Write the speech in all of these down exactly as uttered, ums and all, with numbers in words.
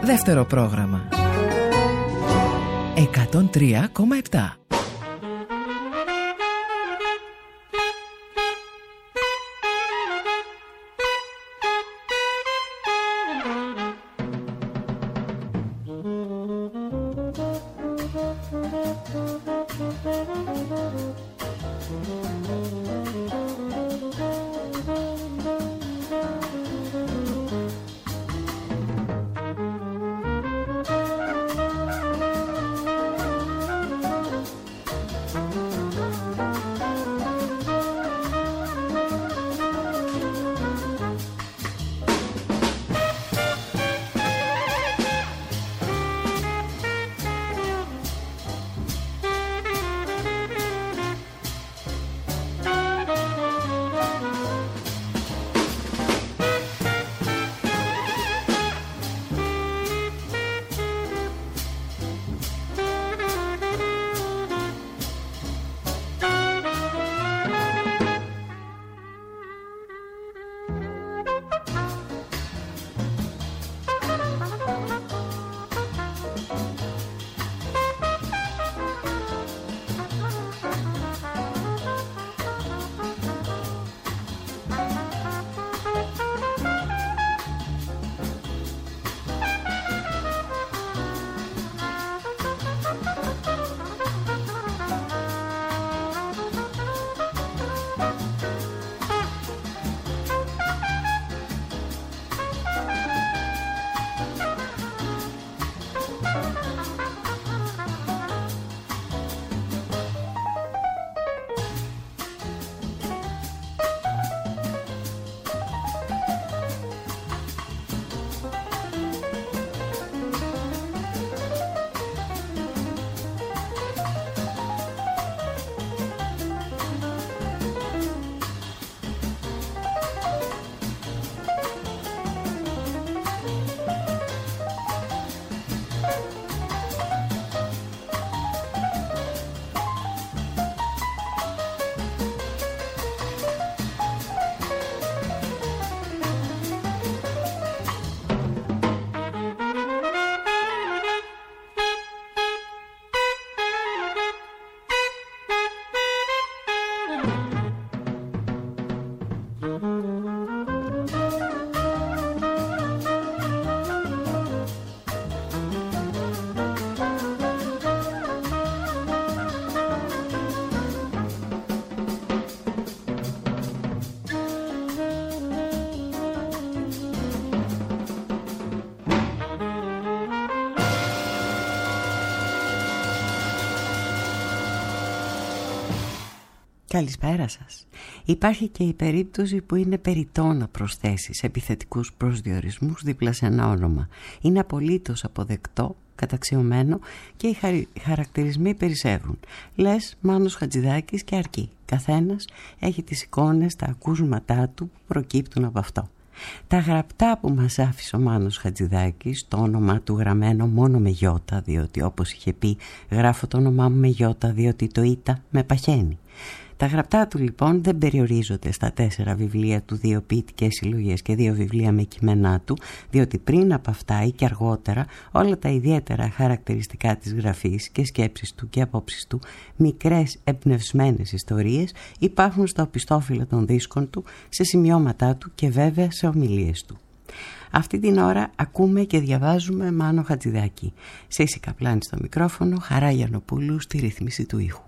Δεύτερο πρόγραμμα εκατόν τρία κόμμα επτά. Καλησπέρα σας. Υπάρχει και η περίπτωση που είναι περιττό να προσθέσεις επιθετικούς προσδιορισμούς δίπλα σε ένα όνομα. Είναι απολύτως αποδεκτό, καταξιωμένο και οι χαρι... χαρακτηρισμοί περισσεύουν. Λες Μάνος Χατζηδάκης και αρκεί. Καθένας έχει τις εικόνες, τα ακούσματά του που προκύπτουν από αυτό. Τα γραπτά που μας άφησε ο Μάνος Χατζηδάκης, το όνομά του γραμμένο μόνο με γιώτα, διότι όπως είχε πει γράφω το όνομά μου με γιώτα διότι το ήτα με παχαίνει. Τα γραπτά του λοιπόν δεν περιορίζονται στα τέσσερα βιβλία του, δύο ποιητικές συλλογές και δύο βιβλία με κείμενά του, διότι πριν από αυτά ή και αργότερα όλα τα ιδιαίτερα χαρακτηριστικά της γραφής και σκέψεις του και απόψεις του, μικρές εμπνευσμένες ιστορίες, υπάρχουν στα οπιστόφυλλα των δίσκων του, σε σημειώματά του και βέβαια σε ομιλίες του. Αυτή την ώρα ακούμε και διαβάζουμε Μάνο Χατζηδάκη. Σύση Καπλάνη στο μικρόφωνο, Χαρά Γιαννοπούλου στη ρύθμιση του ήχου.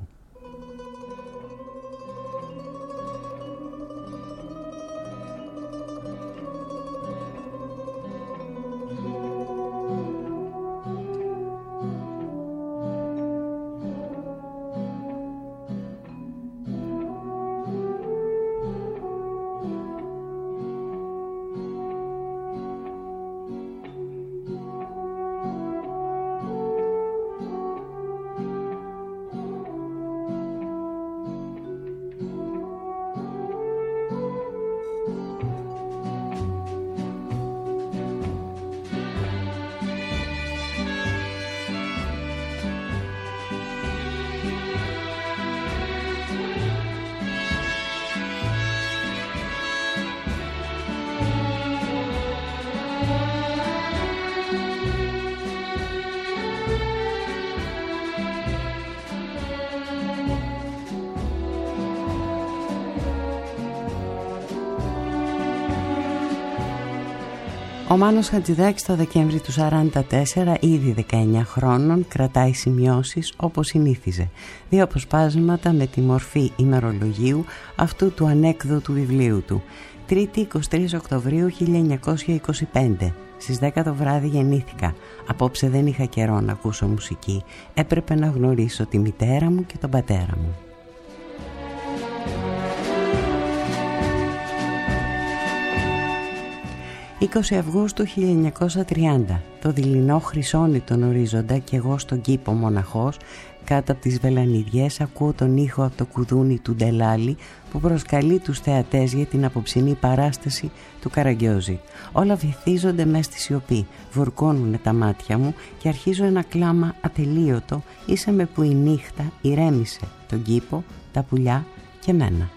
Ο Μάνος Χατζηδάκης το Δεκέμβρη του σαράντα τέσσερα, ήδη δεκαεννιά χρόνων, κρατάει σημειώσεις όπως συνήθιζε. Δύο αποσπάσματα με τη μορφή ημερολογίου αυτού του ανέκδοτου βιβλίου του. Τρίτη, εικοστή τρίτη Οκτωβρίου χίλια εννιακόσια είκοσι πέντε. Στις δέκα το βράδυ γεννήθηκα. Απόψε δεν είχα καιρό να ακούσω μουσική. Έπρεπε να γνωρίσω τη μητέρα μου και τον πατέρα μου. είκοσι Αυγούστου χίλια εννιακόσια τριάντα. Το δειλινό χρυσώνει τον ορίζοντα και εγώ στον κήπο μοναχός, κάτω από τις βελανιδιές ακούω τον ήχο από το κουδούνι του Ντελάλη που προσκαλεί τους θεατές για την απόψινή παράσταση του Καραγκιόζη. Όλα βυθίζονται μες στη σιωπή, βουρκώνουνε τα μάτια μου και αρχίζω ένα κλάμα ατελείωτο, ίσα με που η νύχτα ηρέμησε τον κήπο, τα πουλιά και μένα.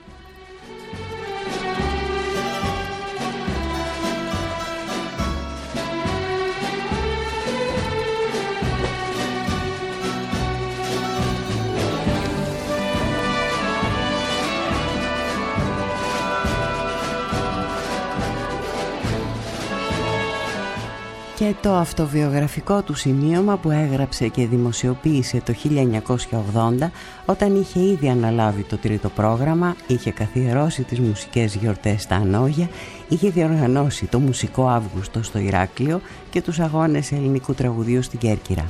Και το αυτοβιογραφικό του σημείωμα που έγραψε και δημοσιοποίησε το χίλια εννιακόσια ογδόντα, όταν είχε ήδη αναλάβει το τρίτο πρόγραμμα, είχε καθιερώσει τις μουσικές γιορτές στα Ανόγια, είχε διοργανώσει το μουσικό Αύγουστο στο Ηράκλειο και τους αγώνες ελληνικού τραγουδίου στην Κέρκυρα.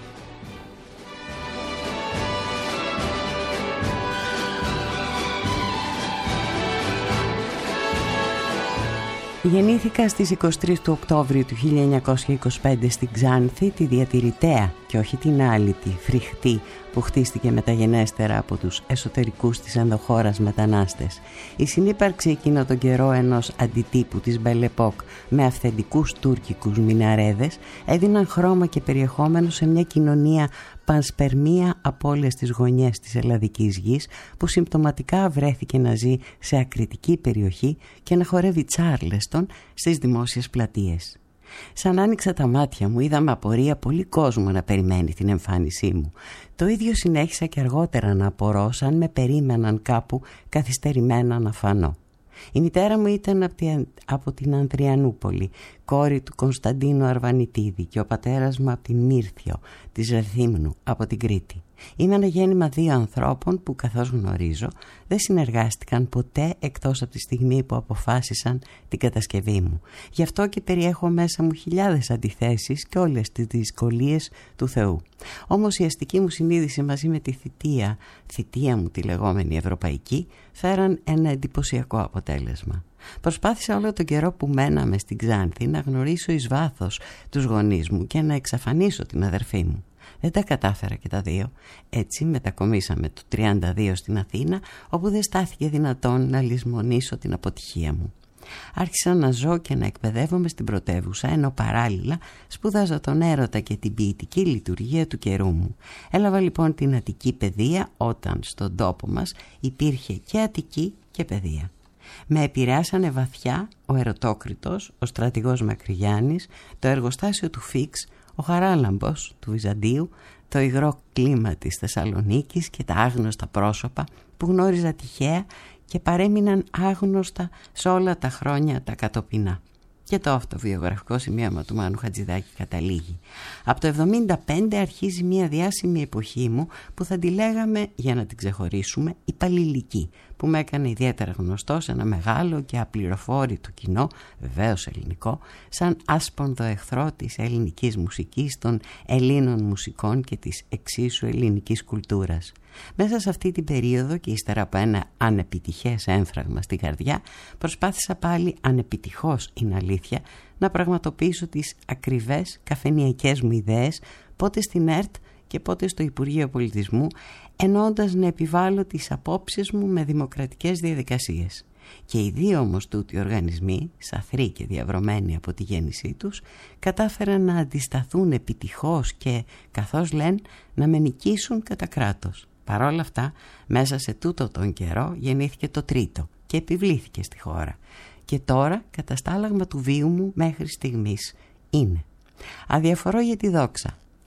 Γεννήθηκα στις εικοστή τρίτη του Οκτώβρη του χίλια εννιακόσια είκοσι πέντε στην Ξάνθη, τη διατηρητέα και όχι την άλλη, τη φρικτή που χτίστηκε μεταγενέστερα από τους εσωτερικούς της ενδοχώρας μετανάστες. Η συνύπαρξη εκείνο τον καιρό ενός αντιτύπου της Belle Époque με αυθεντικούς τουρκικούς μιναρέδες έδιναν χρώμα και περιεχόμενο σε μια κοινωνία πανσπερμία από όλες τις γωνιές της ελλαδικής γης που συμπτωματικά βρέθηκε να ζει σε ακριτική περιοχή και να χορεύει τσάρλεστον στις δημόσιες πλατείες. Σαν άνοιξα τα μάτια μου είδα με απορία πολύ κόσμο να περιμένει την εμφάνισή μου. Το ίδιο συνέχισα και αργότερα να απορώ σαν με περίμεναν κάπου καθυστερημένα να φανώ. Η μητέρα μου ήταν από την Ανδριανούπολη, κόρη του Κωνσταντίνου Αρβανιτίδη, και ο πατέρας μου από την Μύρθιο της Ρεθύμνου, από την Κρήτη. Είμαι ένα γέννημα δύο ανθρώπων που, καθώς γνωρίζω, δεν συνεργάστηκαν ποτέ εκτός από τη στιγμή που αποφάσισαν την κατασκευή μου. Γι' αυτό και περιέχω μέσα μου χιλιάδες αντιθέσεις και όλες τις δυσκολίες του Θεού. Όμως η αστική μου συνείδηση μαζί με τη θητεία, θητεία μου τη λεγόμενη ευρωπαϊκή, φέραν ένα εντυπωσιακό αποτέλεσμα. Προσπάθησα όλο τον καιρό που μέναμε στην Ξάνθη να γνωρίσω εις βάθος τους γονείς μου και να εξαφανίσω την αδερφή μου. Δεν τα κατάφερα και τα δύο. Έτσι μετακομίσαμε το τριάντα δύο στην Αθήνα, όπου δεν στάθηκε δυνατόν να λησμονήσω την αποτυχία μου. Άρχισα να ζω και να εκπαιδεύομαι στην πρωτεύουσα, ενώ παράλληλα σπούδαζα τον έρωτα και την ποιητική λειτουργία του καιρού μου. Έλαβα λοιπόν την Αττική παιδεία όταν στον τόπο μας υπήρχε και Αττική και παιδεία. Με επηρεάσανε βαθιά ο Ερωτόκριτος, ο στρατηγός Μακρυγιάννης, το εργοστάσιο του Φίξ, ο Χαράλαμπος του Βυζαντίου, το υγρό κλίμα της Θεσσαλονίκης και τα άγνωστα πρόσωπα που γνώριζα τυχαία και παρέμειναν άγνωστα σε όλα τα χρόνια τα κατοπινά. Και το αυτοβιογραφικό σημείωμα του Μάνου Χατζηδάκη καταλήγει. Από το εβδομήντα πέντε αρχίζει μια διάσημη εποχή μου που θα τη λέγαμε, για να την ξεχωρίσουμε, υπαλληλική, που με έκανε ιδιαίτερα γνωστό σε ένα μεγάλο και απληροφόρητο κοινό, βεβαίως ελληνικό, σαν άσπονδο εχθρό της ελληνικής μουσικής, των Ελλήνων μουσικών και της εξίσου ελληνικής κουλτούρας. Μέσα σε αυτή την περίοδο και ύστερα από ένα ανεπιτυχές έμφραγμα στην καρδιά, προσπάθησα πάλι, ανεπιτυχώς είναι αλήθεια, να πραγματοποιήσω τις ακριβές καφενειακές μου ιδέες, πότε στην ΕΡΤ και πότε στο Υπουργείο Πολιτισμού, εννοώντας να επιβάλλω τις απόψεις μου με δημοκρατικές διαδικασίες. Και οι δύο όμως τούτοι οργανισμοί, σαθροί και διαβρωμένοι από τη γέννησή τους, κατάφεραν να αντισταθούν επιτυχώς και, καθώς λένε, να με νικήσουν κατά κράτος. Παρ' όλα αυτά, μέσα σε τούτο τον καιρό γεννήθηκε το τρίτο και επιβλήθηκε στη χώρα. Και τώρα, καταστάλαγμα του βίου μου μέχρι στιγμής είναι: αδιαφορώ για τη δόξα,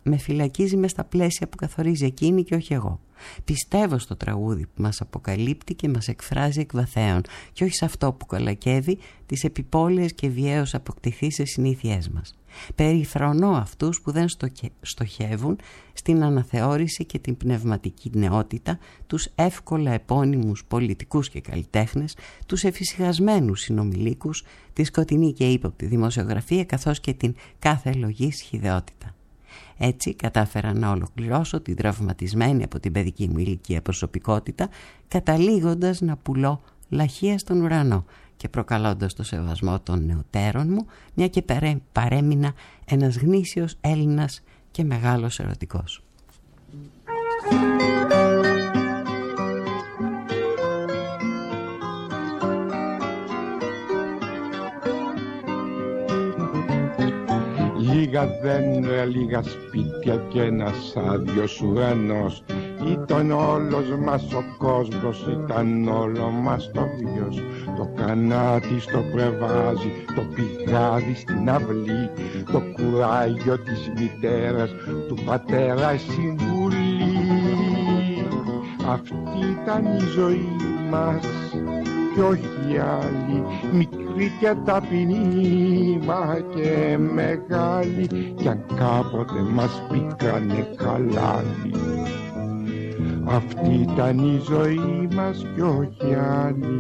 με φυλακίζει μες στα πλαίσια που καθορίζει εκείνη και όχι εγώ. Πιστεύω στο τραγούδι που μας αποκαλύπτει και μας εκφράζει εκ βαθέων και όχι σε αυτό που κολακεύει τις επιπόλαιες και βιαίως αποκτηθήσεις συνήθειές μας. Περιφρονώ αυτούς που δεν στοχεύουν στην αναθεώρηση και την πνευματική νεότητα, τους εύκολα επώνυμους πολιτικούς και καλλιτέχνες, τους εφησυχασμένους συνομιλίκους, τη σκοτεινή και ύποπτη δημοσιογραφία καθώς και την κάθε λογής χυδαιότητα. Έτσι κατάφερα να ολοκληρώσω την τραυματισμένη από την παιδική μου ηλικία προσωπικότητα, καταλήγοντας να πουλώ λαχεία στον ουρανό και προκαλώντας το σεβασμό των νεωτέρων μου, μια και παρέμεινα ένας γνήσιος Έλληνας και μεγάλος ερωτικός. Λίγα δέντρα, λίγα σπίτια και ένας άδειος ουρανός. Ήταν όλος μας ο κόσμος, ήταν όλο μας το βιος. Το κανάτι στο πρεβάζι, το πηγάδι στην αυλή, το κουράγιο της μητέρας, του πατέρα η συμβουλή. Αυτή ήταν η ζωή μας κι όχι άλλη, μικρή και ταπεινή, μα και μεγάλη, κι αν κάποτε μας πήκανε χαλάλι. Αυτή ήταν η ζωή μας κι όχι άλλη.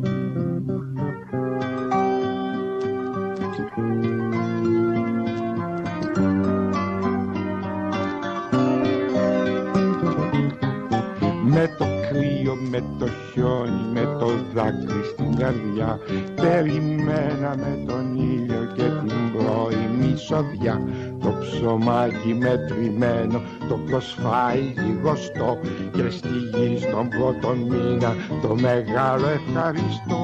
Με το κρύο, με το χιόνι, με το δάκρυ στην καρδιά, περιμέναμε τον ήλιο και την πρωινή σοδιά. Το ψωμάκι μετρημένο, το προσφάει γιγοστό, και στη γη στον πρώτο μήνα το μεγάλο ευχαριστώ.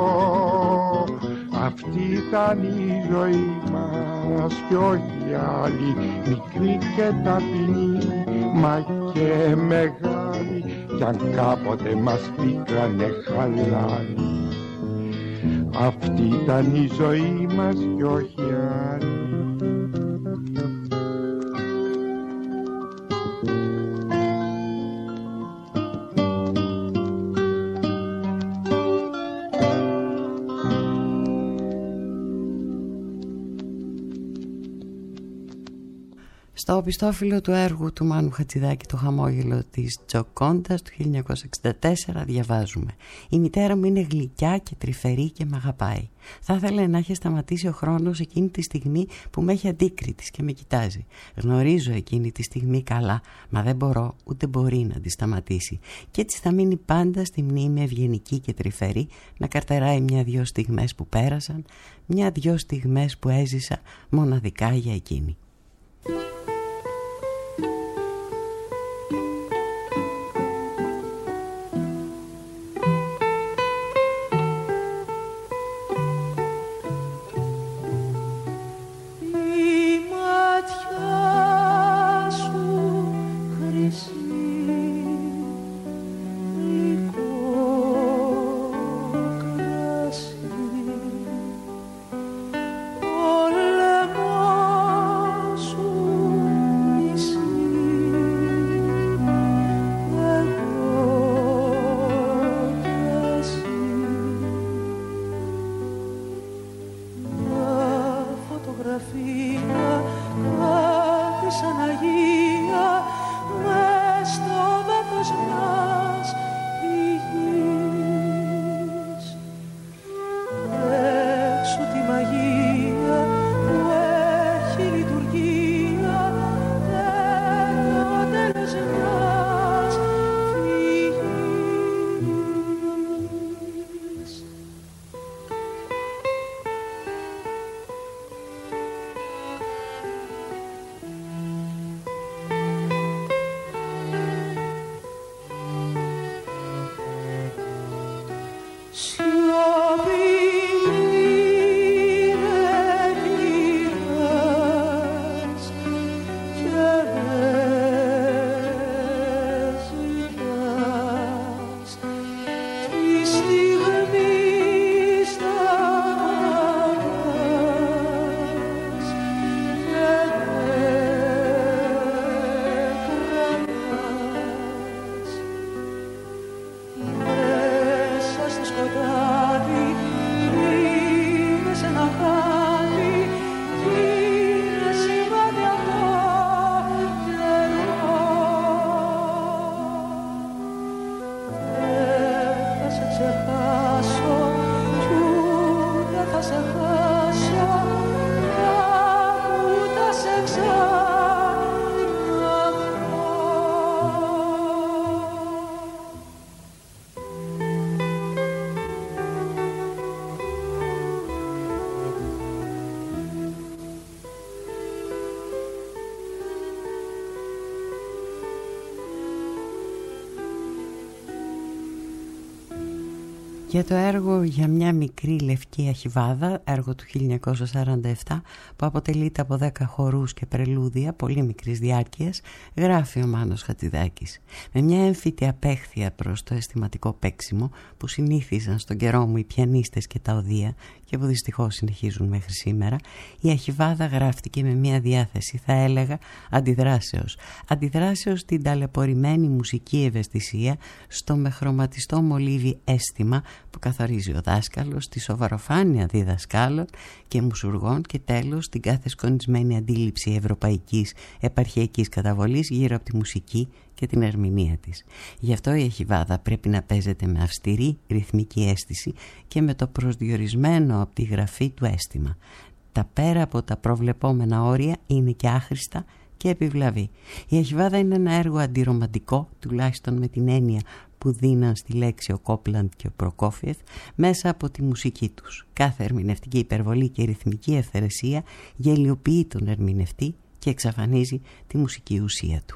Αυτή ήταν η ζωή μας κι όχι άλλη, μικρή και ταπεινή, μα και μεγάλη, κι αν κάποτε μας πήκανε χαλάλι. Αυτή ήταν η ζωή μας κι όχι άλλη. Στο οπιστόφυλλο του έργου του Μάνου Χατζηδάκη, το χαμόγελο της Τζοκόντας του χίλια εννιακόσια εξήντα τέσσερα, διαβάζουμε: «Η μητέρα μου είναι γλυκιά και τρυφερή και μ' αγαπάει. Θα ήθελε να έχει σταματήσει ο χρόνος εκείνη τη στιγμή που με έχει αντίκριτης και με κοιτάζει. Γνωρίζω εκείνη τη στιγμή καλά, μα δεν μπορώ ούτε μπορεί να τη σταματήσει. Και έτσι θα μείνει πάντα στη μνήμη ευγενική και τρυφερή, να καρτεράει μια-δυο στιγμές που πέρασαν, μια-δυο στιγμές που έζησα μοναδικά για εκείνη». Όλεμο Για το έργο «Για μια μικρή λευκή αχιβάδα», έργο του χίλια εννιακόσια σαράντα επτά, που αποτελείται από δέκα χορούς και πρελούδια πολύ μικρής διάρκειας, γράφει ο Μάνος Χατζηδάκης. Με μια έμφυτη απέχθεια προς το αισθηματικό παίξιμο που συνήθιζαν στον καιρό μου οι πιανίστες και τα οδεία και που δυστυχώς συνεχίζουν μέχρι σήμερα, η αχιβάδα γράφτηκε με μια διάθεση, θα έλεγα, αντιδράσεως. Αντιδράσεως στην ταλαιπωρημένη μουσική ευαισθησία, στο με χρωματιστό μολύβι αίσθημα που καθορίζει ο δάσκαλος, τη σοβαροφάνεια διδασκάλων και μουσουργών και τέλος την κάθε σκονισμένη αντίληψη ευρωπαϊκής επαρχιακής καταβολής γύρω από τη μουσική και την ερμηνεία της. Γι' αυτό η αχιβάδα πρέπει να παίζεται με αυστηρή ρυθμική αίσθηση και με το προσδιορισμένο από τη γραφή του αίσθημα. Τα πέρα από τα προβλεπόμενα όρια είναι και άχρηστα και επιβλαβή. Η αχιβάδα είναι ένα έργο αντιρομαντικό, τουλάχιστον με την έννοια που δίναν στη λέξη ο Κόπλαντ και ο Προκόφιεφ, μέσα από τη μουσική τους. Κάθε ερμηνευτική υπερβολή και ρυθμική ευθερεσία γελιοποιεί τον ερμηνευτή και εξαφανίζει τη μουσική ουσία του.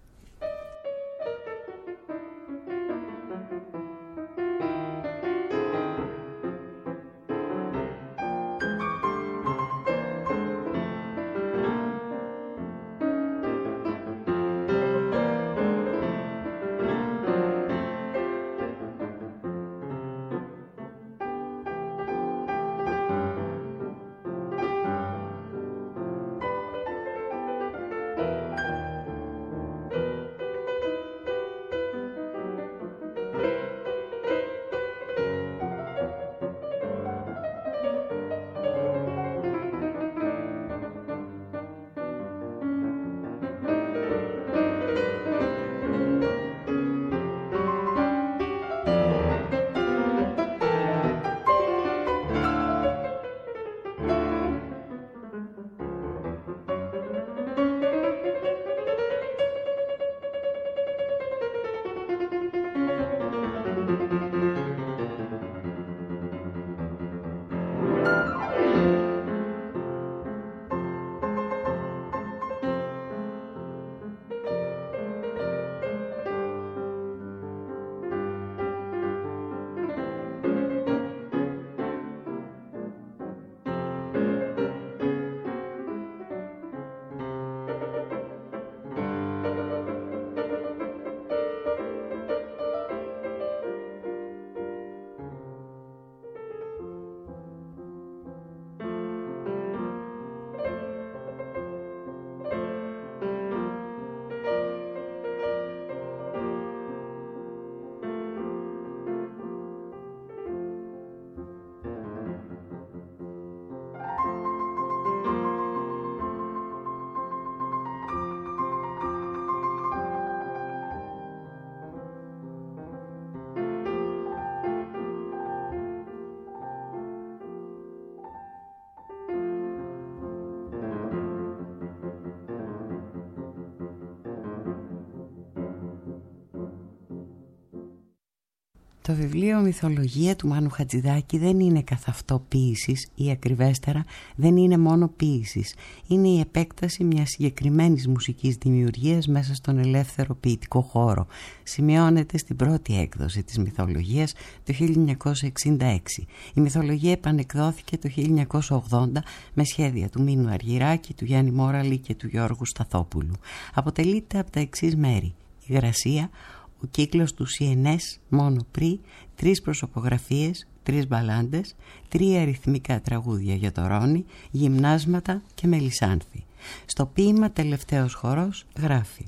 Το βιβλίο «Μυθολογία» του Μάνου Χατζηδάκη δεν είναι καθ' αυτό ποίησης ή ακριβέστερα δεν είναι μόνο ποίησης. Είναι η επέκταση μιας συγκεκριμένης μουσικής δημιουργίας μέσα στον ελεύθερο ποιητικό χώρο. Σημειώνεται στην πρώτη έκδοση της Μυθολογίας το χίλια εννιακόσια εξήντα έξι. Η Μυθολογία επανεκδόθηκε το χίλια εννιακόσια ογδόντα με σχέδια του Μίνου Αργυράκη, του Γιάννη Μόραλη και του Γιώργου Σταθόπουλου. Αποτελείται από τα εξής μέρη: η γρασία, ο κύκλος του σι εν ες, μόνο πρι, τρεις προσωπογραφίες, τρεις μπαλάντες, τρία αριθμικά τραγούδια για το Ρόνι, γυμνάσματα και μελισάνθη. Στο ποίημα «Τελευταίος χορός» γράφει: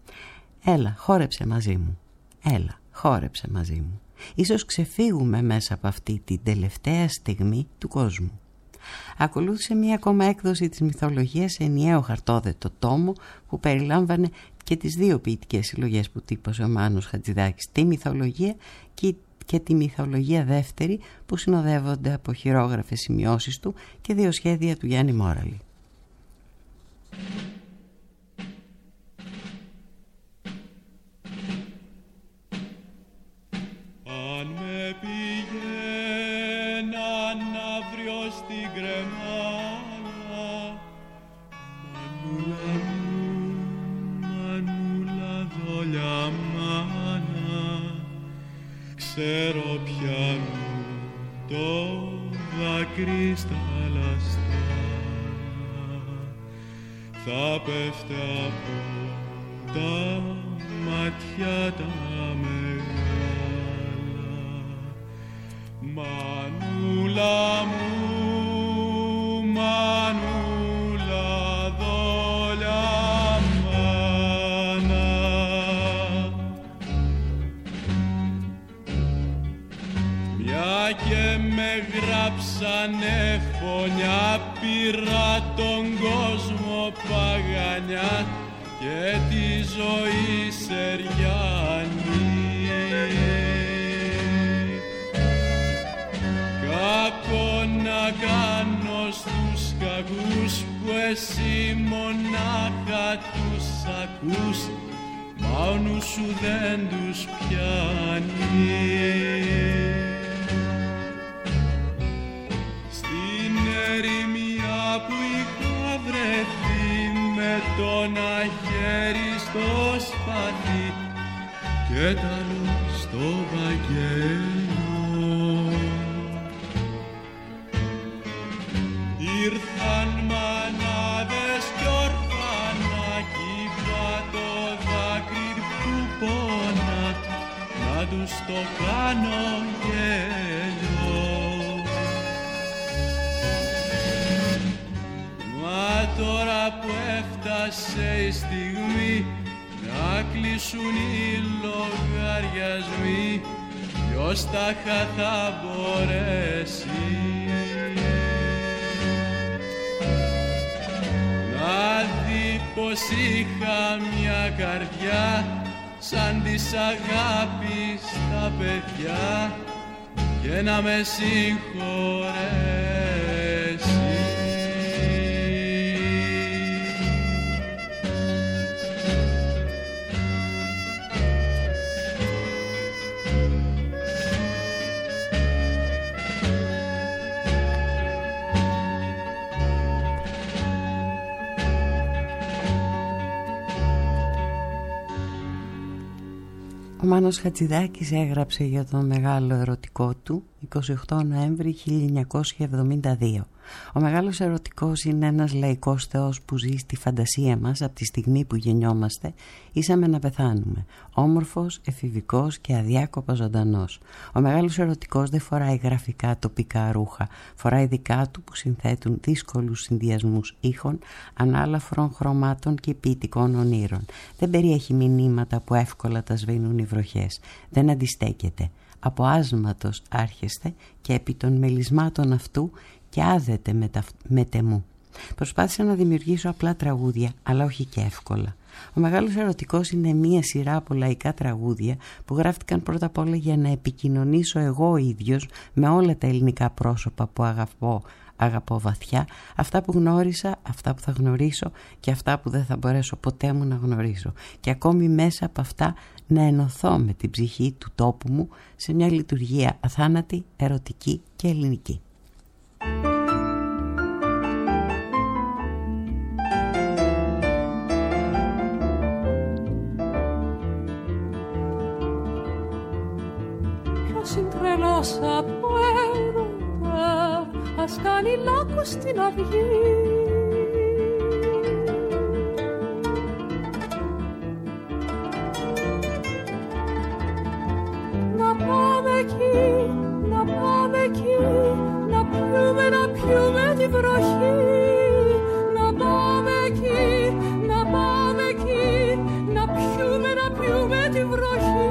«Έλα, χόρεψε μαζί μου, έλα, χόρεψε μαζί μου. Ίσως ξεφύγουμε μέσα από αυτή την τελευταία στιγμή του κόσμου». Ακολούθησε μία ακόμα έκδοση της Μυθολογίας σε ενιαίο χαρτόδετο τόμο που περιλάμβανε και τις δύο ποιητικές συλλογές που τύπωσε ο Μάνος Χατζηδάκης, τη Μυθολογία και, και τη Μυθολογία δεύτερη, που συνοδεύονται από χειρόγραφες σημειώσεις του και δύο σχέδια του Γιάννη Μόραλη. Αν με πηγαίναν αύριο στην κρεμάλα, μανούλα μου, μανούλα δόλια μάνα, ξέρω πια μου το δάκρυ στα λαστά θα πέφτει από τα μάτια τα μεγάλα. Μανούλα μου, μανούλα δόλια μάνα, μια και με γράψανε φωνιά, πήρα τον κόσμο παγανιά και τη ζωή σεριάνη. Κακό να κάνω στους κακούς που εσύ μονάχα τους ακούς, μα ο νους σου δεν τους πιάνει. Στην ερημιά που είχα βρεθεί με το ένα χέρι στο σπαθί και τ' άλλο στο βαγγέλο, ήρθαν μανάδες κι ορφανάκι, το δάκρυ που πόνα να τους το κάνω γέλιο. Μα τώρα που έφτασε η στιγμή να κλείσουν οι λογαριασμοί, ποιος τάχα θα μπορέσει να δει πως είχα μια καρδιά σαν της αγάπης τα παιδιά και να με συγχωρέσει. Ο Μάνος Χατζηδάκης έγραψε για τον μεγάλο ερωτικό του εικοστή ογδόη Νοέμβρη χίλια εννιακόσια εβδομήντα δύο. Ο μεγάλος ερωτικός είναι ένας λαϊκός θεός που ζει στη φαντασία μας από τη στιγμή που γεννιόμαστε ήσαμε να πεθάνουμε. Όμορφος, εφηβικός και αδιάκοπα ζωντανός. Ο μεγάλος ερωτικός δεν φοράει γραφικά τοπικά ρούχα. Φοράει δικά του που συνθέτουν δύσκολους συνδυασμούς ήχων, ανάλαφρων χρωμάτων και ποιητικών ονείρων. Δεν περιέχει μηνύματα που εύκολα τα σβήνουν οι βροχές. Δεν αντιστέκεται. Από άσματος άρχεστε και επί των μελισμάτων αυτού και άδετε με, τα, με τεμού. Προσπάθησα να δημιουργήσω απλά τραγούδια, αλλά όχι και εύκολα. Ο μεγάλος ερωτικός είναι μία σειρά από λαϊκά τραγούδια που γράφτηκαν πρώτα απ' όλα για να επικοινωνήσω εγώ ο ίδιος με όλα τα ελληνικά πρόσωπα που αγαπώ, αγαπώ βαθιά, αυτά που γνώρισα, αυτά που θα γνωρίσω και αυτά που δεν θα μπορέσω ποτέ μου να γνωρίσω. Και ακόμη μέσα από αυτά να ενωθώ με την ψυχή του τόπου μου σε μια λειτουργία αθάνατη, ερωτική και ελληνική. Ποιος είναι τρελός από έρωτα, ας κάνει λάκκο στην αυγή. Να πάμε εκεί, να πάμε εκεί, να πιούμε, να πιούμε τη βροχή. Να πάμε εκεί, να πάμε εκεί, να πιούμε, να πιούμε τη βροχή.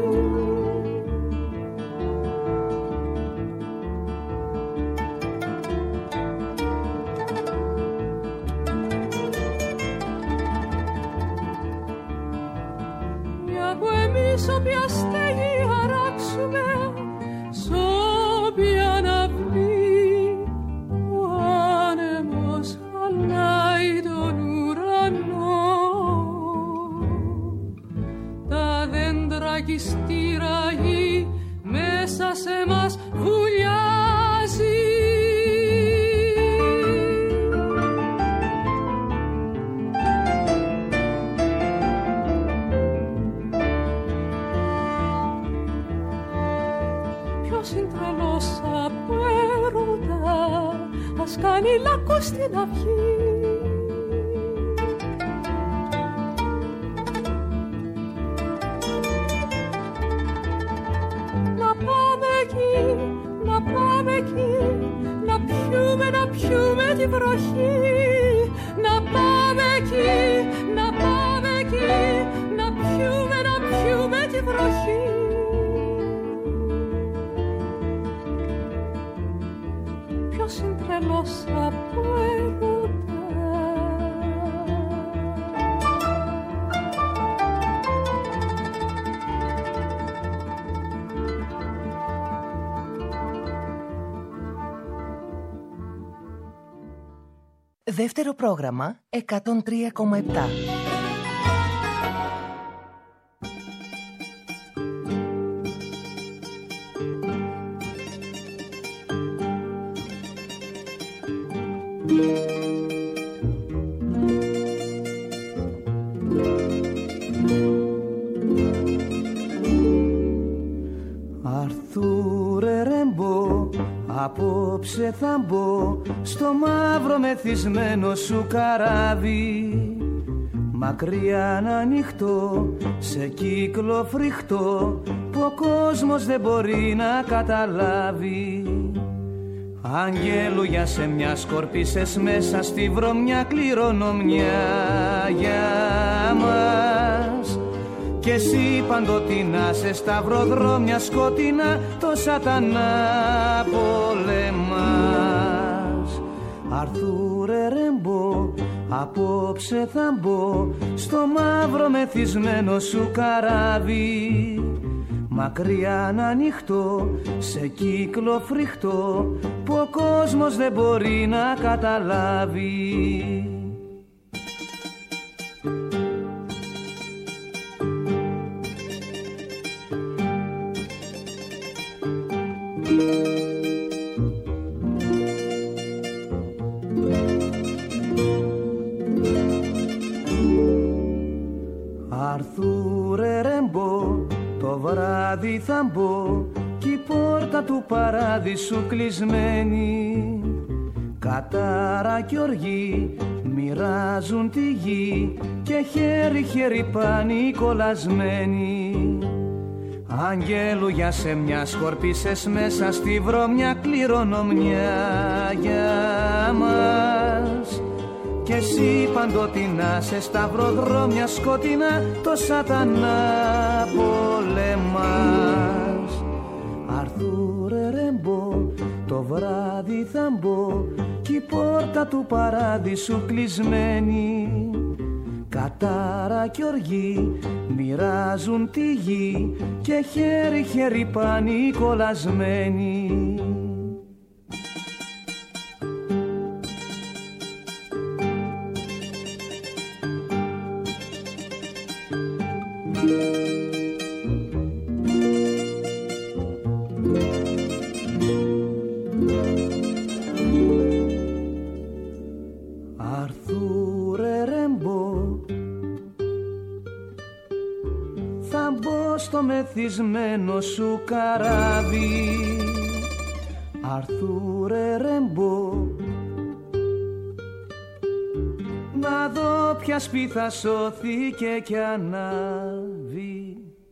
Μια που εμείς όποια στέγη χαράξουμε, σ' όποια αυλή ο άνεμος χαλάει τον ουρανό. Τα δέντρα κι η στήραγη μέσα σε μας βουλιάζει. ακούς την αυγή. Να πάμε εκεί, να πάμε εκεί, να πιούμε, να πιούμε τη βροχή. Να πάμε εκεί, να πάμε εκεί, να πιούμε, να πιούμε τη βροχή. Ποιος είναι τρελός από έρωτα? Δεύτερο πρόγραμμα εκατόν τρία κόμμα επτά. Αρθούρε Ρεμπό, απόψε θα μπω στο μαύρο μεθυσμένο σου καράβι. Μακριά να ανοιχτώ σε κύκλο φρικτό που ο κόσμος δεν μπορεί να καταλάβει. Αγγέλου, για σε μια σκορπίσες μέσα στη βρωμιά κληρονομιά για μας. Κι εσύ παντοτινά σε σταυροδρόμια σκοτεινά το σατανά πολεμάς. Αρθούρε Ρεμπό, απόψε θα μπω στο μαύρο μεθυσμένο σου καράβι. Μακριά να ανοιχτώ σε κύκλο φρικτό που ο κόσμος δεν μπορεί να καταλάβει. Αρθούρε Ρεμπό, το βράδυ θα μπω κι η πόρτα του παράδεισου κλεισμένη. Κατάρα κι οργή μοιράζουν τη γη και χέρι-χέρι πάνοι κολλασμένοι. Αγγέλου, για σε μια σκορπίσες μέσα στη βρωμιά κληρονομιά για μας. Κι εσύ παντοτινά σε σταυροδρόμια σκοτεινά το σατανά πολεμάς. Αρθούρε Ρεμπό, το βράδυ θα μπω κι η πόρτα του παράδεισου κλεισμένη. Κατάρα κι οργή μοιράζουν τη γη και χέρι-χέρι πάνοι κολλασμένοι. Αρθούρε Ρεμπό, θα μπω στο μεθυσμένο σου καράβι. Αρθούρε Ρεμπό, να δω ποια σπίθα σώθηκε κι ανάβει.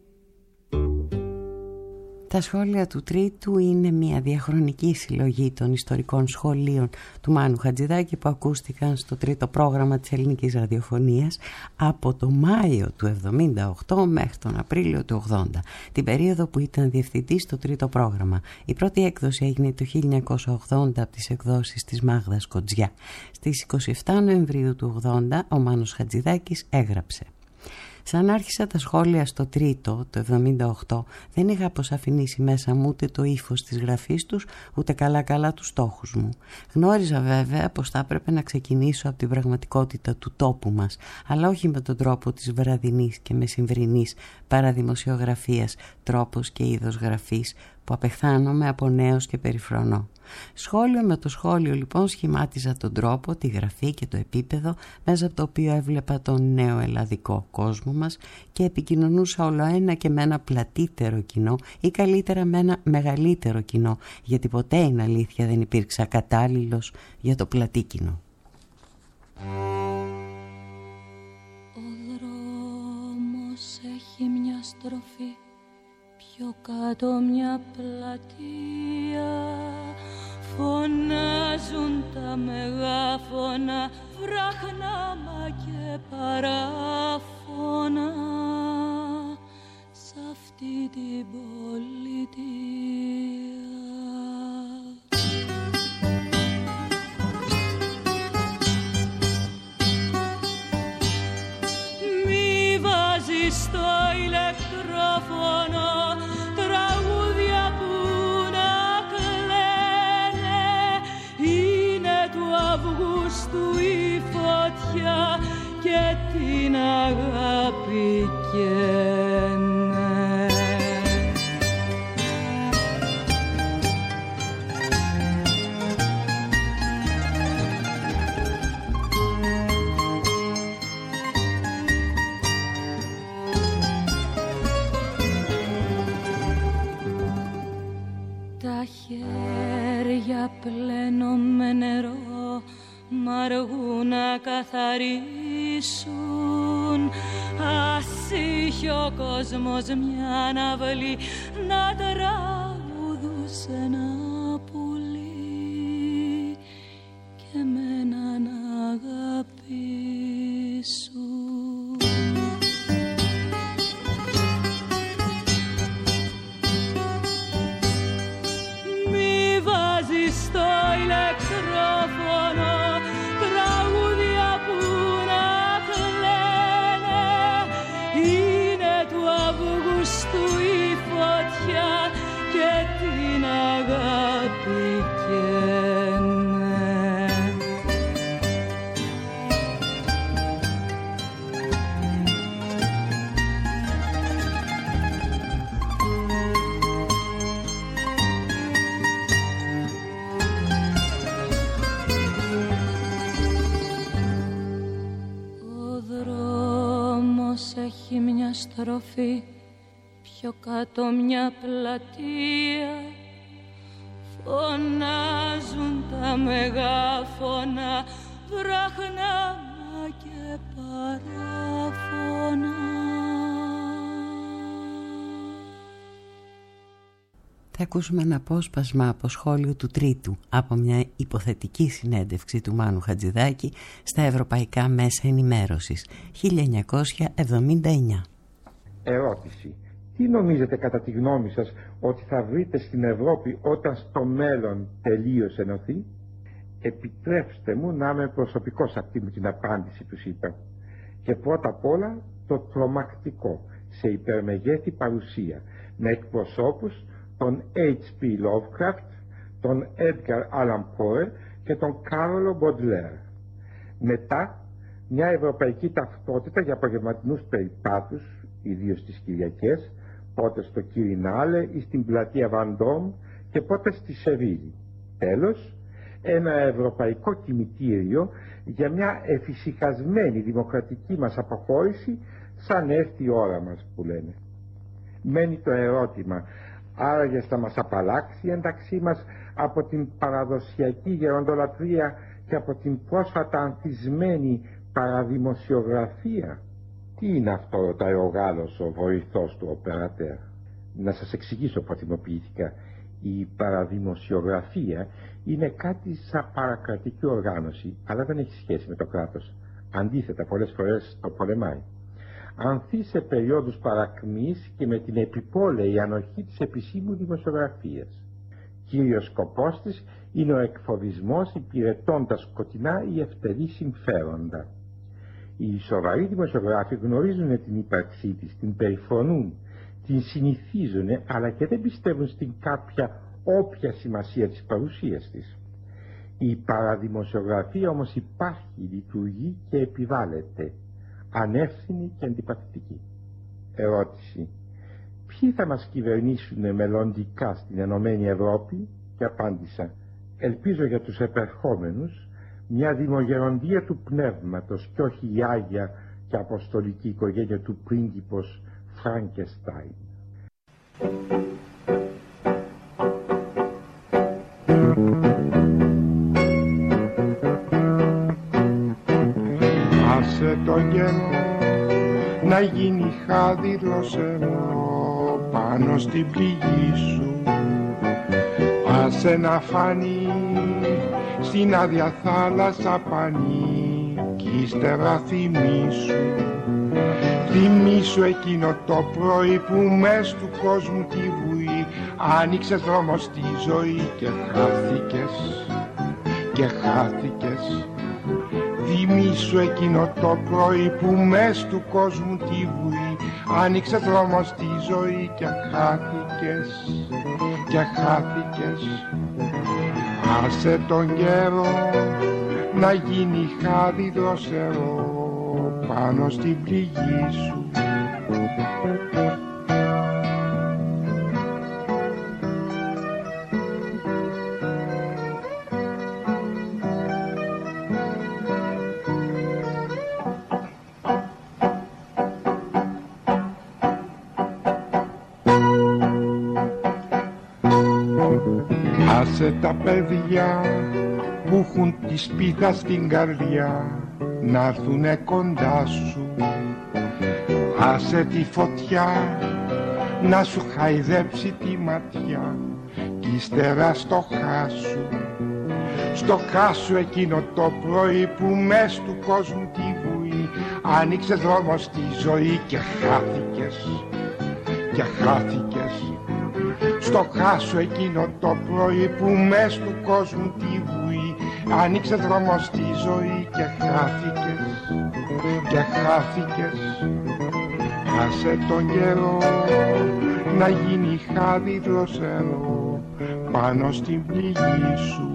Τα σχόλια του Τρίτου είναι μια διαχρονική συλλογή των ιστορικών σχολείων του Μάνου Χατζηδάκη που ακούστηκαν στο τρίτο πρόγραμμα της ελληνικής ραδιοφωνίας από το Μάιο του εβδομήντα οκτώ μέχρι τον Απρίλιο του ογδόντα, την περίοδο που ήταν διευθυντής στο τρίτο πρόγραμμα. Η πρώτη έκδοση έγινε το χίλια εννιακόσια ογδόντα από τις εκδόσεις της Μάγδας Κοντζιά. Στις είκοσι επτά Νοεμβρίου του ογδόντα ο Μάνος Χατζηδάκης έγραψε: Σαν άρχισα τα σχόλια στο τρίτο, το εβδομήντα οκτώ, δεν είχα αποσαφηνίσει μέσα μου ούτε το ύφος της γραφής τους, ούτε καλά-καλά τους στόχους μου. Γνώριζα βέβαια πως θα έπρεπε να ξεκινήσω από την πραγματικότητα του τόπου μας, αλλά όχι με τον τρόπο της βραδινής και μεσημβρινής παραδημοσιογραφίας, τρόπος και είδος γραφής που απεχθάνομαι από νέος και περιφρονώ. Σχόλιο με το σχόλιο λοιπόν σχημάτιζα τον τρόπο, τη γραφή και το επίπεδο μέσα από το οποίο έβλεπα τον νέο ελλαδικό κόσμο μας και επικοινωνούσα όλο ένα και με ένα πλατύτερο κοινό ή καλύτερα με ένα μεγαλύτερο κοινό, γιατί ποτέ είναι αλήθεια δεν υπήρξα κατάλληλος για το πλατή κοινό. Ο δρόμος έχει μια στροφή, πιο κάτω μια πλατεία, φωνάζουν τα μεγάφωνα, βράχναμα και παράφωνα σ' αυτή την πολιτεία. Μη βάζεις το ηλεκτρόφωνο τραγούδια που να κλαίνε, είναι του Αυγούστου η φωτιά και την αγάπη καίνε. Τα χέρια πλένω με νερό, μ' αργούν να καθαρίσουν. Ας είχε ο κόσμος μια αναβλή να τραγουδούσε ένα πουλί και εμένα να αγαπήσουν. Μη βάζεις το ηλεκτρόφωνο τραγούδια που να κλαίνε, είναι του Αυγούστου η φωτιά και την αγάπη καίνε. Έχει μια στροφή, πιο κάτω μια πλατεία, φωνάζουν τα μεγάφωνα, βράχναμα και παράφωνα. Θα ακούσουμε ένα απόσπασμα από σχόλιο του Τρίτου από μια υποθετική συνέντευξη του Μάνου Χατζηδάκη στα Ευρωπαϊκά Μέσα Ενημέρωσης χίλια εννιακόσια εβδομήντα εννιά. Ερώτηση. Τι νομίζετε κατά τη γνώμη σας ότι θα βρείτε στην Ευρώπη όταν στο μέλλον τελείως ενωθεί? Επιτρέψτε μου να είμαι προσωπικός σε αυτή μου την απάντηση, τους είπα. Και πρώτα απ' όλα το τρομακτικό σε υπερμεγέθη παρουσία με εκπροσώπους τον έιτς πι Lovecraft, τον Edgar Allan Poe και τον Κάρολο Baudelaire. Μετά μια ευρωπαϊκή ταυτότητα για απογευματινούς περιπάτους, ιδίως τις Κυριακές, πότε στο Κυρινάλε ή στην πλατεία Βαντόμ και πότε στη Σεβίλη. Τέλος, ένα ευρωπαϊκό κημητήριο για μια εφησυχασμένη δημοκρατική μας αποχώρηση σαν έρθει η ώρα μας, που λένε. Μένει το ερώτημα, άραγε θα μας απαλλάξει η ένταξή μας από την παραδοσιακή γεροντολατρία και από την πρόσφατα ανθισμένη παραδημοσιογραφία? Τι είναι αυτό, ρωτάει ο Γάλλος, ο βοηθός του οπερατέρ. Να σας εξηγήσω προτιμοποιητικά. Η παραδημοσιογραφία είναι κάτι σαν παρακρατική οργάνωση, αλλά δεν έχει σχέση με το κράτος. Αντίθετα, πολλές φορές το πολεμάει. Ανθεί σε περιόδους παρακμής και με την επιπόλαιη ανοχή της επισήμου δημοσιογραφίας. Κύριος σκοπός της είναι ο εκφοβισμός υπηρετώντας σκοτεινά ή ευτελή συμφέροντα. Οι σοβαροί δημοσιογράφοι γνωρίζουν την ύπαρξή της, την περιφρονούν, την συνηθίζουν, αλλά και δεν πιστεύουν στην κάποια όποια σημασία της παρουσίας της. Η παραδημοσιογραφία όμως υπάρχει, λειτουργεί και επιβάλλεται, ανεύθυνη και αντιπαθητική. Ερώτηση. Ποιοι θα μας κυβερνήσουν μελλοντικά στην Ενωμένη Ευρώπη? Και απάντησα, Ελπίζω για τους επερχόμενους μια δημογεροντία του πνεύματος και όχι η άγια και αποστολική οικογένεια του πρίγκιπος Φραγκεστάιν. Άσε τον καιρό να γίνει χάδι δροσερό πάνω στην πληγή σου. Άσε να φανεί στην άδεια θάλασσα πανί κι ύστερα θυμήσου. Θυμήσου εκείνο το πρωί που μες του κόσμου τη βουή άνοιξες δρόμο στη ζωή και χάθηκες, και χάθηκες. Θυμήσου εκείνο το πρωί που μες του κόσμου τη βουή άνοιξες δρόμο στη ζωή και χάθηκες, και χάθηκες. Άσε τον καιρό να γίνει χάδι δροσερό πάνω στην πληγή σου. Άσε τα παιδιά που έχουν τη σπίθα στην καρδιά να έρθουνε κοντά σου. Άσε τη φωτιά να σου χαϊδέψει τη ματιά κι ύστερα στο χάσου. Στο χάσου εκείνο το πρωί που μες του κόσμου τη βουή άνοιξες δρόμο στη ζωή και χάθηκες, και χάθηκες. Στο χάσου εκείνο το πρωί που μες του κόσμου τη βουή άνοιξε δρόμο στη ζωή και χάθηκες, και χάθηκες. Άσε τον καιρό να γίνει χάδι δροσερό πάνω στην πληγή σου.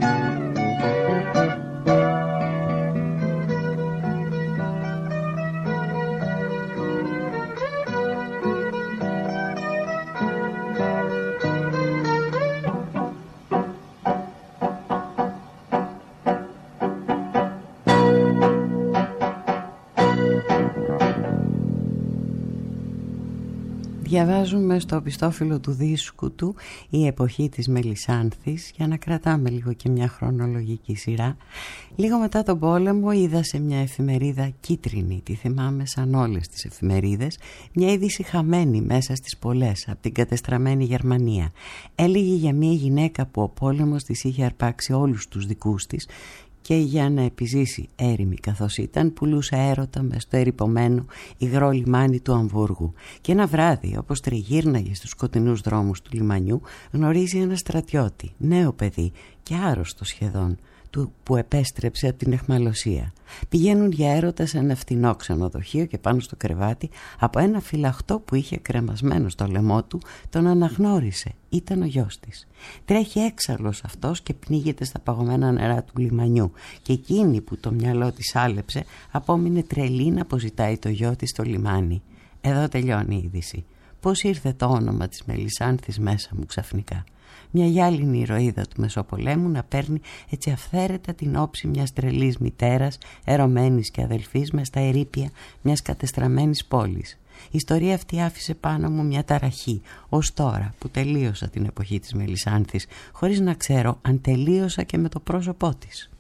Διαβάζουμε στο οπιστόφυλλο του δίσκου του «Η εποχή της Μελισσάνθης» για να κρατάμε λίγο και μια χρονολογική σειρά. Λίγο μετά τον πόλεμο είδα σε μια εφημερίδα κίτρινη, τη θυμάμαι σαν όλες τις εφημερίδες, μια είδηση χαμένη μέσα στις πολλές από την κατεστραμμένη Γερμανία. Έλεγε για μια γυναίκα που ο πόλεμος της είχε αρπάξει όλους τους δικούς της και για να επιζήσει έρημη καθώς ήταν πουλούσε έρωτα μες στο ερειπωμένο υγρό λιμάνι του Αμβούργου και ένα βράδυ όπως τριγύρναγε στους σκοτεινούς δρόμους του λιμανιού γνωρίζει ένα στρατιώτη, νέο παιδί και άρρωστο σχεδόν, του που επέστρεψε από την αιχμαλωσία. Πηγαίνουν για έρωτα σε ένα φτηνό ξενοδοχείο και πάνω στο κρεβάτι από ένα φυλαχτό που είχε κρεμασμένο στο λαιμό του τον αναγνώρισε. Ήταν ο γιος της. Τρέχει έξαλλος αυτός και πνίγεται στα παγωμένα νερά του λιμανιού και εκείνη που το μυαλό της άλεψε απόμεινε τρελή να αποζητάει το γιο της στο λιμάνι. Εδώ τελειώνει η είδηση. Πώς ήρθε το όνομα της Μελισσάνθης μέσα μου ξαφνικά. Μια γυάλινη ηρωίδα του Μεσοπολέμου να παίρνει έτσι αυθαίρετα την όψη μιας τρελής μητέρας, ερωμένης και αδελφής μες στα ερείπια μιας κατεστραμμένης πόλης. Η ιστορία αυτή άφησε πάνω μου μια ταραχή, ως τώρα που τελείωσα την εποχή της Μελισσάνθης, χωρίς να ξέρω αν τελείωσα και με το πρόσωπό της.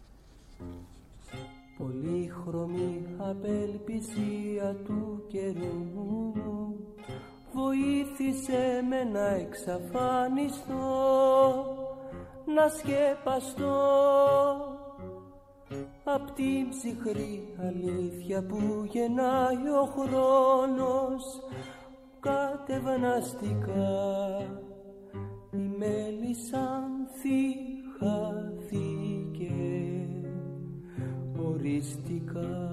Πολύχρωμη απελπισία του καιρού βοήθησε με να εξαφανιστώ, να σκεπαστώ απ' την ψυχρή αλήθεια που γεννάει ο χρόνος. Κατευναστικά η Μελισσάνθη χάθηκε οριστικά.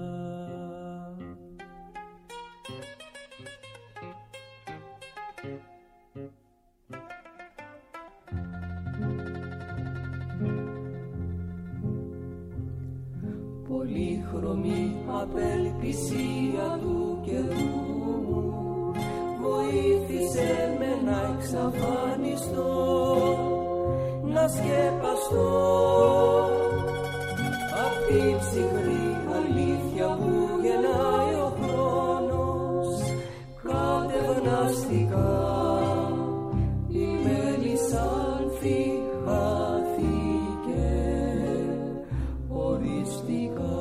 Πολύχρωμη απελπισία του καιρού βοήθησε με να εξαφανιστώ, να ανασκεπαστώ απ' τη ψυχρή αλήθεια που γεννάει ο χρόνος. Κατευναστικά η μελισσάνθη χάθηκε οριστικά.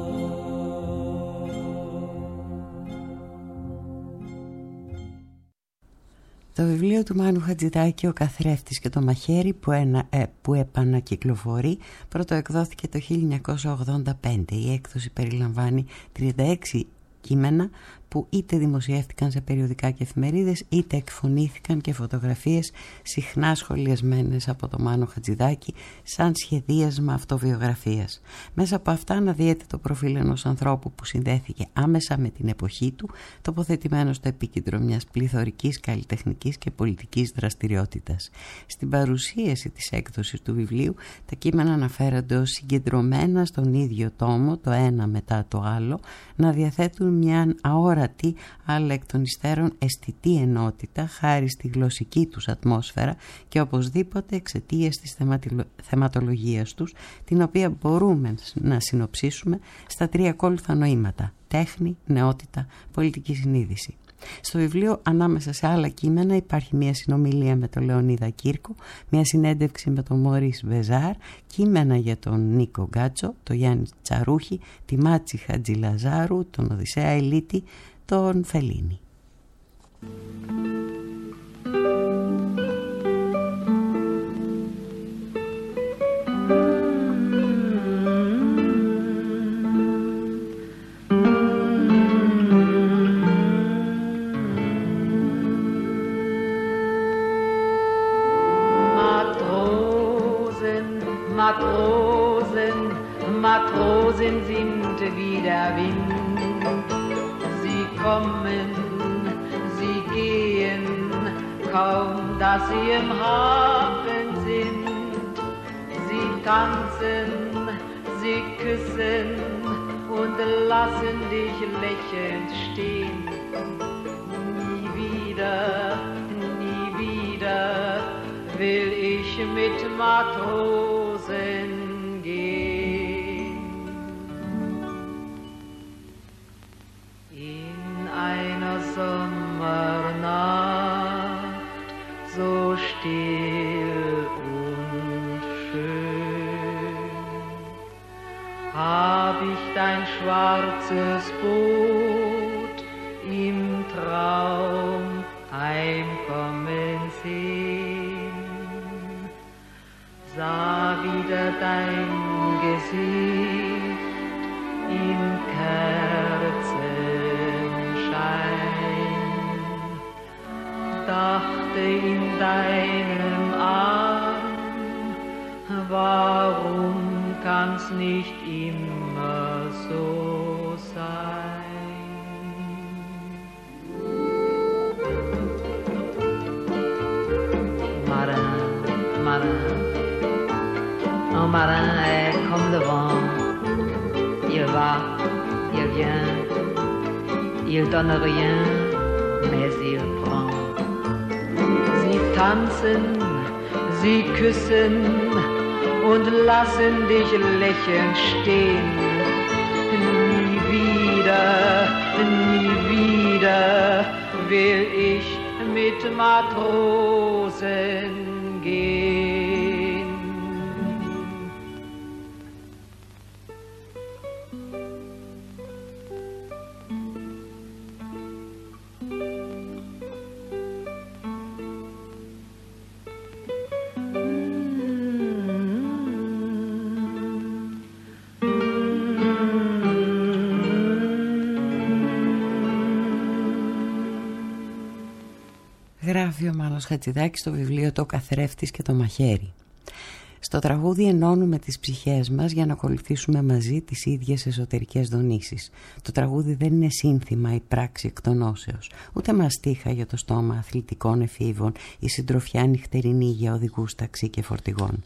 Το βιβλίο του Μάνου Χατζηδάκη «Ο καθρέφτης και το μαχαίρι» που, ένα, ε, που επανακυκλοφορεί πρωτοεκδόθηκε το χίλια εννιακόσια ογδόντα πέντε. Η έκδοση περιλαμβάνει τριάντα έξι κείμενα που είτε δημοσιεύτηκαν σε περιοδικά και εφημερίδες είτε εκφωνήθηκαν και φωτογραφίες συχνά σχολιασμένες από το Μάνο Χατζηδάκη σαν σχεδίασμα αυτοβιογραφίας. Μέσα από αυτά αναδύεται το προφίλ ενός ανθρώπου που συνδέθηκε άμεσα με την εποχή του, τοποθετημένο στο επίκεντρο μιας πληθωρικής καλλιτεχνικής και πολιτικής δραστηριότητας. Στην παρουσίαση της έκδοσης του βιβλίου τα κείμενα αναφέρονται ως συγκεντρωμένα στον ίδιο τόμο, το ένα μετά το άλλο, να διαθέτουν μια αόρατη αλλά εκ των υστέρων αισθητή ενότητα χάρη στη γλωσσική τους ατμόσφαιρα και οπωσδήποτε εξαιτίας της θεματολογίας τους, την οποία μπορούμε να συνοψίσουμε στα τρία ακόλουθα νοήματα: τέχνη, νεότητα, πολιτική συνείδηση. Στο βιβλίο, ανάμεσα σε άλλα κείμενα, υπάρχει μια συνομιλία με τον Λεωνίδα Κύρκο, μια συνέντευξη με τον Μωρίς Βεζάρ, κείμενα για τον Νίκο Γκάτσο, τον Γιάννη Τσαρούχη, τη Μάτση Χατζηλαζάρου, τον Οδυσσέα Ελίτη, τον Φελίνη. Matrosen, Matrosen sind wie der Wind. Sie kommen, sie gehen, kaum dass sie im Hafen sind. Sie tanzen, sie küssen und lassen dich lächelnd stehen. Nie wieder, nie wieder will ich mit Matrosen gehen. In einer Sommernacht, so still und schön, hab ich dein schwarzes Boot im Traum heimkommen sehen. Sah wieder dein Gesicht im Kerzenschein, dachte in deinem Arm, warum kann's nicht immer so sein? Marin, Marin, un marin est comme le vent, il va, il vient, il donne rien, mais il prend. Sie tanzen, sie küssen und lassen dich lächelnd stehen. Nie wieder, nie wieder will ich mit Matrosen gehen. Γράφει ο Μάνος Χατζηδάκης στο βιβλίο «Το καθρέφτης και το μαχαίρι». Στο τραγούδι ενώνουμε τις ψυχές μας για να ακολουθήσουμε μαζί τις ίδιες εσωτερικές δονήσεις. Το τραγούδι δεν είναι σύνθημα ή πράξη εκτονώσεως, ούτε μαστίχα για το στόμα αθλητικών εφήβων ή συντροφιά νυχτερινή για οδηγούς ταξί και φορτηγών.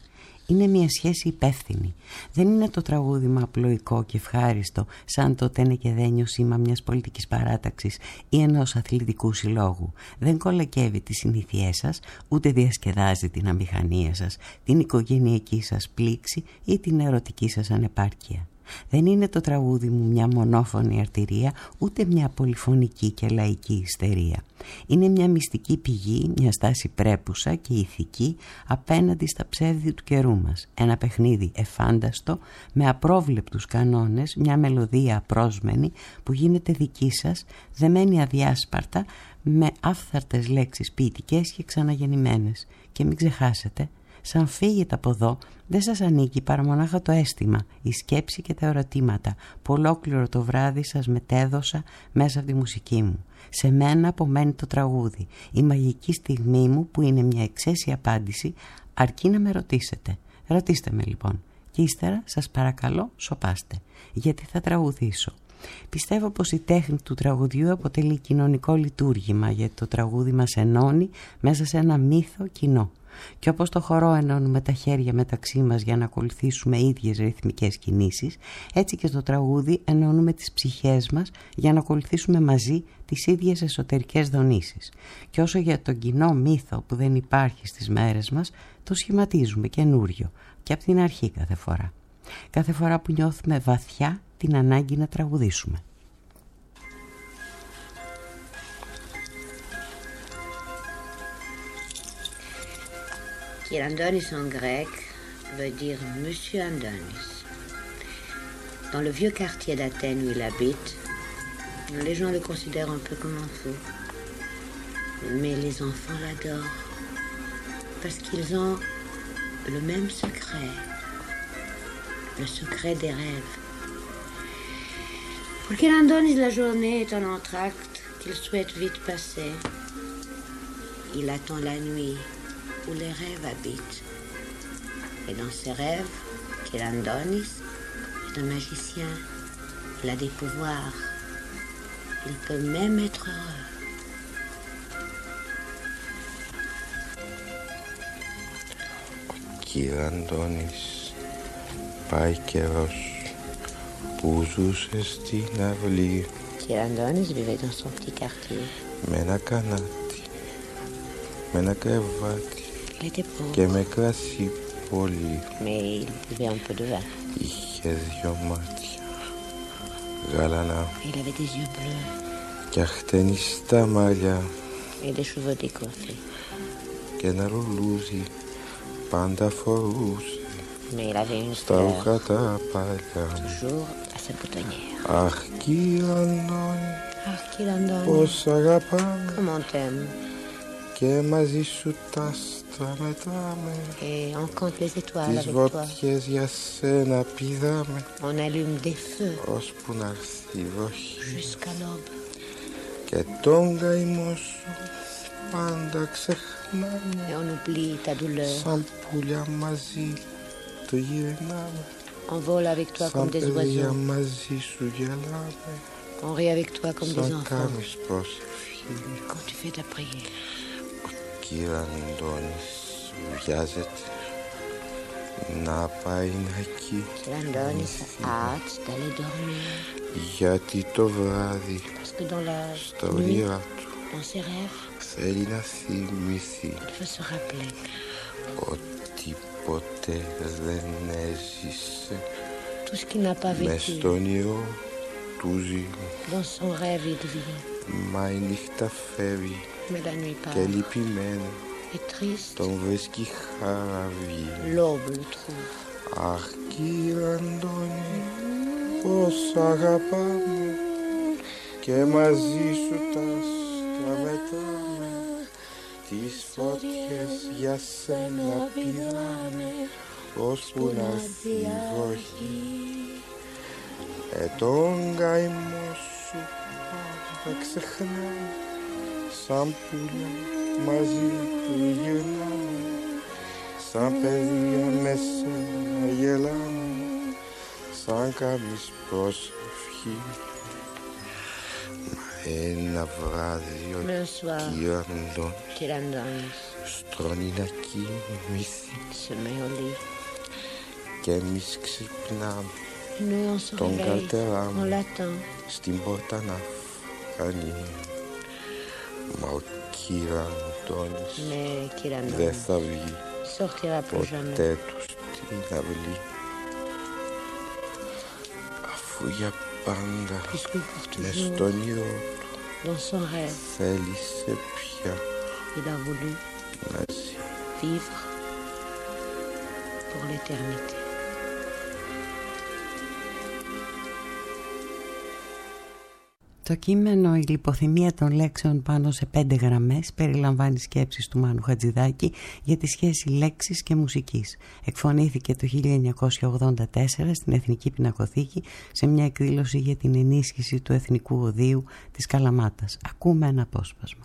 Είναι μια σχέση υπεύθυνη. Δεν είναι το τραγούδημα απλοϊκό και ευχάριστο σαν το «Τένε και δένιο» σήμα μιας πολιτικής παράταξης ή ενός αθλητικού συλλόγου. Δεν κολακεύει τις συνήθειές σας, ούτε διασκεδάζει την αμηχανία σας, την οικογενειακή σας πλήξη ή την ερωτική σας ανεπάρκεια. Δεν είναι το τραγούδι μου μια μονόφωνη αρτηρία, ούτε μια πολυφωνική και λαϊκή ιστερία. Είναι μια μυστική πηγή, μια στάση πρέπουσα και ηθική απέναντι στα ψεύδη του καιρού μας. Ένα παιχνίδι εφάνταστο, με απρόβλεπτους κανόνες, μια μελωδία απρόσμενη που γίνεται δική σας, δεμένη αδιάσπαρτα με άφθαρτες λέξεις ποιητικές και ξαναγεννημένες. Και μην ξεχάσετε, σαν φύγετε από εδώ, δεν σας ανήκει παρά μονάχα το αίσθημα, η σκέψη και τα ερωτήματα που ολόκληρο το βράδυ σας μετέδωσα μέσα από τη μουσική μου. Σε μένα απομένει το τραγούδι, η μαγική στιγμή μου που είναι μια εξαίσια απάντηση, αρκεί να με ρωτήσετε. Ρωτήστε με λοιπόν και ύστερα σας παρακαλώ σωπάστε, γιατί θα τραγουδήσω. Πιστεύω πως η τέχνη του τραγουδιού αποτελεί κοινωνικό λειτουργήμα, γιατί το τραγούδι μας ενώνει μέσα σε ένα μύθο κοινό. Και όπως το χορό ενώνουμε τα χέρια μεταξύ μας για να ακολουθήσουμε ίδιες ρυθμικές κινήσεις, έτσι και στο τραγούδι ενώνουμε τις ψυχές μας για να ακολουθήσουμε μαζί τις ίδιες εσωτερικές δονήσεις. Και όσο για τον κοινό μύθο που δεν υπάρχει στις μέρες μας, το σχηματίζουμε καινούριο και από την αρχή κάθε φορά. Κάθε φορά που νιώθουμε βαθιά την ανάγκη να τραγουδήσουμε. Kyrandonis en grec veut dire Monsieur Andonis. Dans le vieux quartier d'Athènes où il habite, les gens le considèrent un peu comme un fou. Mais les enfants l'adorent parce qu'ils ont le même secret, le secret des rêves. Pour Kyrandonis, la journée est un entracte qu'il souhaite vite passer. Il attend la nuit où les rêves habitent. Et dans ces rêves, Kyrandonis est un magicien. Il a des pouvoirs. Il peut même être heureux. Ο Kyrandonis πάει καιρός που ζούσε στην αυλή. Kyrandonis vivait dans son petit quartier. Με ένα κανάτι, με ένα κρεβάτι και με κρασί πολύ. Mais il buvait un peu de vin. Είχε δυο μάτια γαλανά Il avait des yeux bleus και αχτενιστά μαλλιά et des cheveux décoiffés. και ένα λουλούδι πάντα φορούσε Mais il avait une στα ρούχα τα παλιά. toujours à sa boutonnière. Αχ, Kyrandonis, Ach, Kyrandonis, πώς αγαπάμε comment t'aimes. και μαζί σου τα άστρα μετράμε. Et on compte les étoiles Τις avec toi. βότιες για σένα πηδάμε On allume des feux ώσπου να έρθει η βροχή jusqu'à l'aube. και τον καημό σου πάντα ξεχνάμε. Et on oublie ta douleur. Σαν πουλιά μαζί το γυρνάμε. On vole avec toi comme Σαν des παιδιά oiseaux. μαζί σου γελάμε. On rit avec toi comme des Σαν enfants. κάνεις προσευχή. Quand tu fais ta prière. Kyrandonis βιάζεται να πάει να εκεί. Kyrandonis a hâte d'aller dormir. Γιατί το βράδυ Parce que dans la στα nuit, όνειρά του dans ses rêves, θέλει να θυμηθεί il veut se rappeler ότι ποτέ δεν έζησε tout ce qu'il n'a pas μες vécu. στο όνειρο του ζει. Dans son rêve, il vit. Μα η νύχτα φεύγει Mais la nuit και part. λυπημένο Et triste, τον βρίσκει χαραβή. l'aube le trouve. Αχ, Kyrandonis, πώς αγαπάμε και μαζί σου τα άστρα μετράμε. Τις φωτιές για σένα πηδάμε ώσπου να έρθει η βροχή. Ε, τον καημό σου πάντα ξεχνάμε. Σαν πουλιά μαζί του γυρνάμε. Σαν παιδιά με σένα γελάμε. Σαν κάνεις προσευχή. Μα ένα βράδυ ο Mais un soir, Kyrandonis Kyrandonis στρώνει να κοιμηθεί se met au lit και εμείς ξυπνάμε τον καλτερά μου στην πόρτα να φανεί. Μα ο κύρα Αντώνης δεν θα βγει ποτέ του στην αυλή, αφού για πάντα μες στον όνειρο του θέλησε πια να ζει. Pour l'éternité. Το κείμενο «Η λιποθυμία των λέξεων πάνω σε πέντε γραμμές» περιλαμβάνει σκέψεις του Μάνου Χατζηδάκη για τη σχέση λέξης και μουσικής. Εκφωνήθηκε το χίλια εννιακόσια ογδόντα τέσσερα στην Εθνική Πινακοθήκη σε μια εκδήλωση για την ενίσχυση του Εθνικού Οδείου της Καλαμάτας. Ακούμε ένα απόσπασμα.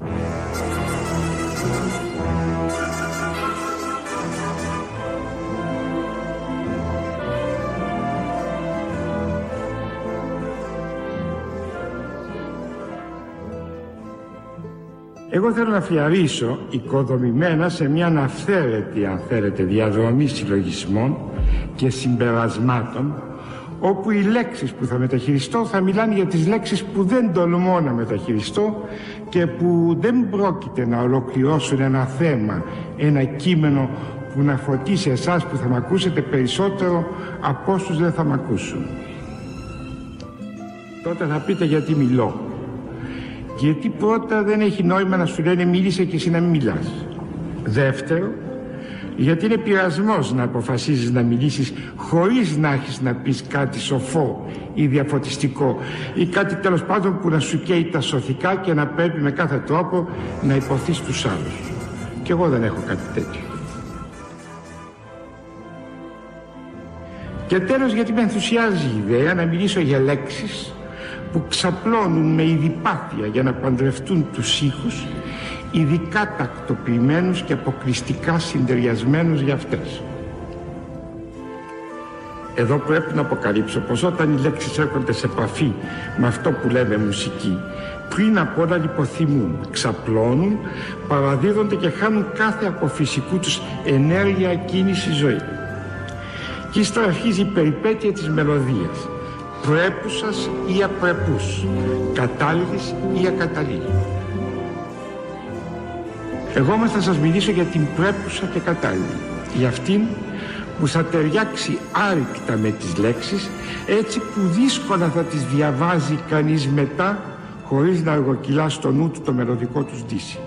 Εγώ θέλω να φιαρίσω οικοδομημένα σε μια αναφθαίρετη, αν θέλετε, διαδρομή συλλογισμών και συμπερασμάτων, όπου οι λέξεις που θα μεταχειριστώ θα μιλάνε για τις λέξεις που δεν τολμώ να μεταχειριστώ και που δεν πρόκειται να ολοκληρώσουν ένα θέμα, ένα κείμενο που να φωτίσει εσάς που θα μ' ακούσετε περισσότερο από όσους δεν θα μ' ακούσουν. Τότε θα πείτε γιατί μιλώ. Γιατί πρώτα δεν έχει νόημα να σου λένε μίλησε και εσύ να μην μιλάς. Δεύτερο, γιατί είναι πειρασμός να αποφασίζεις να μιλήσεις χωρίς να έχεις να πεις κάτι σοφό ή διαφωτιστικό ή κάτι τέλος πάντων που να σου καίει τα σωθικά και να πρέπει με κάθε τρόπο να υποθείς τους άλλους. Κι εγώ δεν έχω κάτι τέτοιο. Και τέλος, γιατί με ενθουσιάζει η ιδέα να μιλήσω για λέξεις που ξαπλώνουν με ειδιπάθεια για να παντρευτούν τους ήχους, ειδικά τακτοποιημένους και αποκλειστικά συντεριασμένους για αυτές. Εδώ πρέπει να αποκαλύψω πως όταν οι λέξεις έρχονται σε επαφή με αυτό που λέμε μουσική, πριν απ' όλα λιποθυμούν, ξαπλώνουν, παραδίδονται και χάνουν κάθε από φυσικού τους ενέργεια, κίνηση, ζωή. Και ύστερα αρχίζει η περιπέτεια της μελωδίας, προέπουσας ή απρεπούς, κατάλληλης ή ακατάλληλη. Εγώ όμως θα σας μιλήσω για την πρέπουσα και κατάλληλη, για αυτήν που θα ταιριάξει άρρηκτα με τις λέξεις, έτσι που δύσκολα θα τις διαβάζει κανείς μετά χωρίς να αργοκυλά στο νου του το μελωδικό του ντύσι.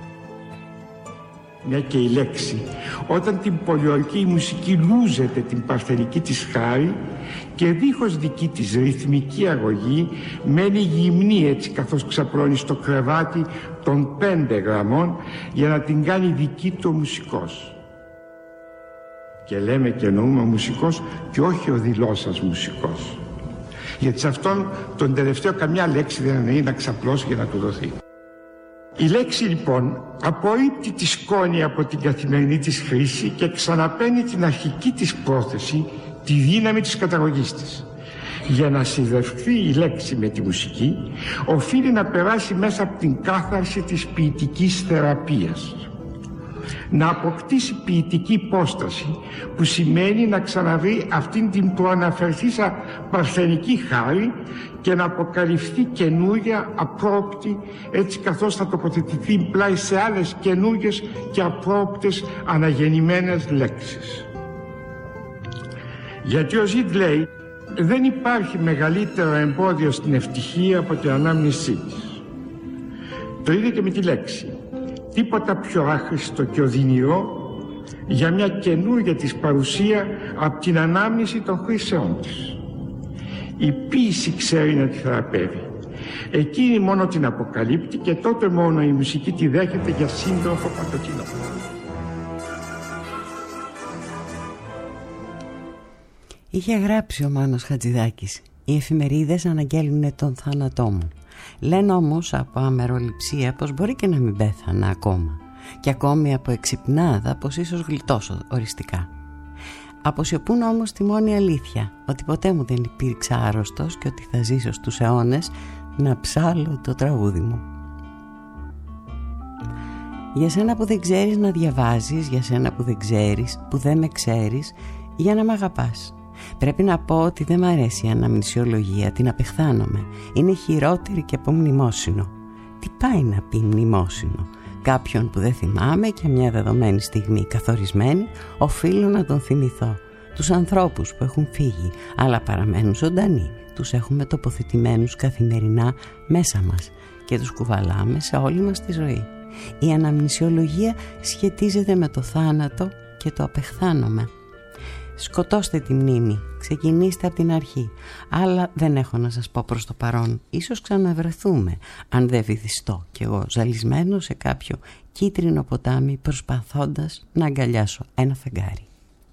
Μια και η λέξη, όταν την πολιορκή μουσική λούζεται την παρθενική της χάρη και δίχως δική της ρυθμική αγωγή μένει γυμνή έτσι καθώς ξαπλώνει στο κρεβάτι των πέντε γραμμών για να την κάνει δική του ο μουσικός. Και λέμε και εννοούμε ο μουσικός και όχι ο δηλός σας μουσικός, γιατί σε αυτόν τον τελευταίο καμιά λέξη δεν είναι να ξαπλώσει για να του δοθεί. Η λέξη λοιπόν απορρίπτει τη σκόνη από την καθημερινή της χρήση και ξαναπαίνει την αρχική της πρόθεση, τη δύναμη της καταγωγής της. Για να συνδευθεί η λέξη με τη μουσική, οφείλει να περάσει μέσα από την κάθαρση της ποιητικής θεραπείας. Να αποκτήσει ποιητική υπόσταση, που σημαίνει να ξαναβρει αυτήν την προαναφερθήσα παρθενική χάρη και να αποκαλυφθεί καινούρια, απρόοπτη, έτσι καθώς θα τοποθετηθεί πλάι σε άλλες καινούριες και απρόοπτες αναγεννημένες λέξεις. Γιατί ο Ζιντ λέει, δεν υπάρχει μεγαλύτερο εμπόδιο στην ευτυχία από την ανάμνησή της. Το ίδιο και με τη λέξη. Τίποτα πιο άχρηστο και οδυνηρό για μια καινούργια της παρουσία από την ανάμνηση των χρήσεών της. Η ποίηση ξέρει να τη θεραπεύει. Εκείνη μόνο την αποκαλύπτει και τότε μόνο η μουσική τη δέχεται για σύντροφο παντοτινό. Είχε γράψει ο Μάνος Χατζηδάκης. Οι εφημερίδες αναγγέλνουνε τον θάνατό μου. Λένε όμως από αμεροληψία πως μπορεί και να μην πέθανα ακόμα, και ακόμη από εξυπνάδα πως ίσως γλιτώσω οριστικά. Αποσιωπούν όμως τη μόνη αλήθεια, ότι ποτέ μου δεν υπήρξα άρρωστος και ότι θα ζήσω στους αιώνες να ψάλω το τραγούδι μου. Για σένα που δεν ξέρεις να διαβάζεις, για σένα που δεν ξέρεις, που δεν με ξέρεις, για να μ' αγαπάς. Πρέπει να πω ότι δεν μ' αρέσει η αναμνησιολογία, την απεχθάνομαι. Είναι χειρότερη και από μνημόσυνο. Τι πάει να πει μνημόσυνο? Κάποιον που δεν θυμάμαι και μια δεδομένη στιγμή καθορισμένη οφείλω να τον θυμηθώ. Τους ανθρώπους που έχουν φύγει αλλά παραμένουν ζωντανοί. Τους έχουμε τοποθετημένους καθημερινά μέσα μας και τους κουβαλάμε σε όλη μας τη ζωή. Η αναμνησιολογία σχετίζεται με το θάνατο και το απεχθάνομαι. Σκοτώστε τη μνήμη, ξεκινήστε από την αρχή. Άλλα δεν έχω να σας πω προς το παρόν. Ίσως ξαναβρεθούμε, αν δεν βυθιστώ κι εγώ ζαλισμένο σε κάποιο κίτρινο ποτάμι προσπαθώντας να αγκαλιάσω ένα φεγγάρι.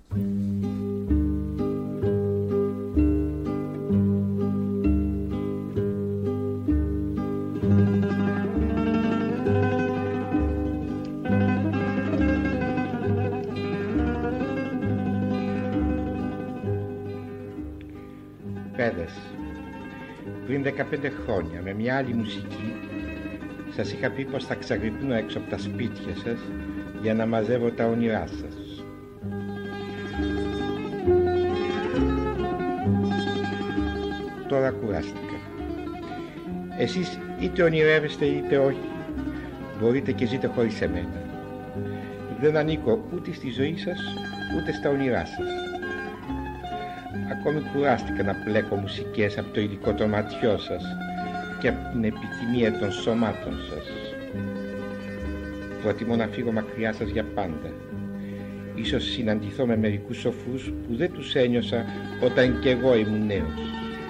Παιδες, πριν δεκαπέντε χρόνια με μια άλλη μουσική σας είχα πει πως θα ξαγρυπνώ έξω από τα σπίτια σας για να μαζεύω τα όνειρά σας. Τώρα κουράστηκα. Εσείς είτε ονειρεύεστε είτε όχι, μπορείτε και ζείτε χωρίς εμένα. Δεν ανήκω ούτε στη ζωή σας ούτε στα όνειρά σας. Ακόμη κουράστηκα να πλέκω μουσικές από το υλικό των ματιών σας και από την επιθυμία των σωμάτων σας. Προτιμώ να φύγω μακριά σας για πάντα. Ίσως συναντηθώ με μερικούς σοφούς που δεν τους ένιωσα όταν κι εγώ ήμουν νέος.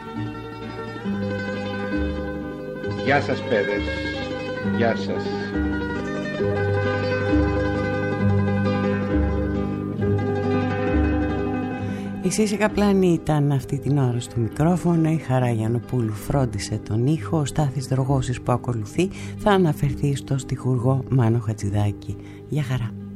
Γεια σας παιδες, γεια σας. Η Σύση Καπλάνη ήταν αυτή την ώρα στο μικρόφωνο, η Χαρά Γιαννοπούλου φρόντισε τον ήχο, ο Στάθης Δρογώσης που ακολουθεί θα αναφερθεί στο στιχουργό Μάνο Χατζηδάκη. Γεια χαρά.